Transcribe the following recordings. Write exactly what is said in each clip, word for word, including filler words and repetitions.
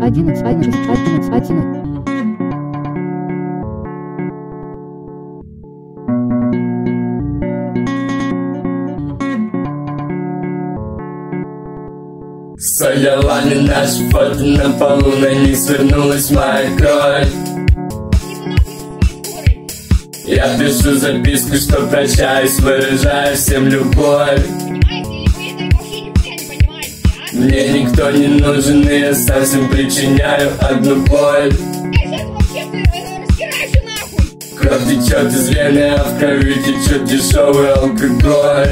один икс один шесть один икс один. Соляла наш фото на полу, на них свернулась моя кровь. Я пишу записку, что прощаюсь, выражаю всем любовь. Мне никто не нужен, и я сам всем причиняю одну боль. Кровь течет из вены, а в крови течет дешевый алкоголь.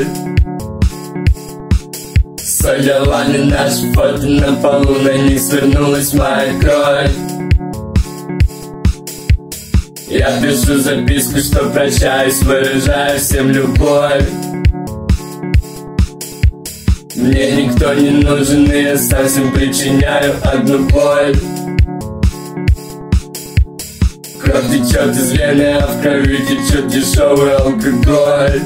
Соляла наши фото на полу, на них свернулась моя кровь. Я пишу записку, что прощаюсь, выражаю всем любовь. Мне никто не нужен, и я сам всем причиняю одну боль. Кровь течет из вены, а в крови течет дешевый алкоголь.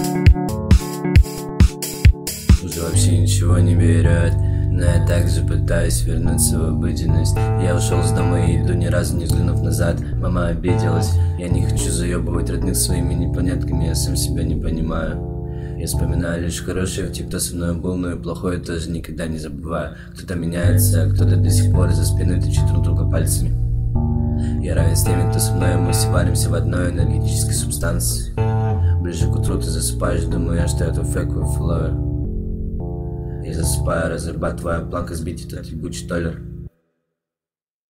Уже вообще ничего не берет, но я также пытаюсь вернуться в обыденность. Я ушел с дома и иду, ни разу не взглянув назад. Мама обиделась, я не хочу заебывать родных своими непонятками, я сам себя не понимаю. Я вспоминаю лишь хорошее в тех, кто со мной был, но и плохое тоже никогда не забываю. Кто-то меняется, кто-то до сих пор за спиной тычет друг друга пальцами. Я равен с теми, кто со мной, мы все варимся в одной энергетической субстанции. Ближе к утру ты засыпаешь, думаю, что это фейковый флоу. Я засыпаю, разрабатываю план, как сбить этот ебучий толлер.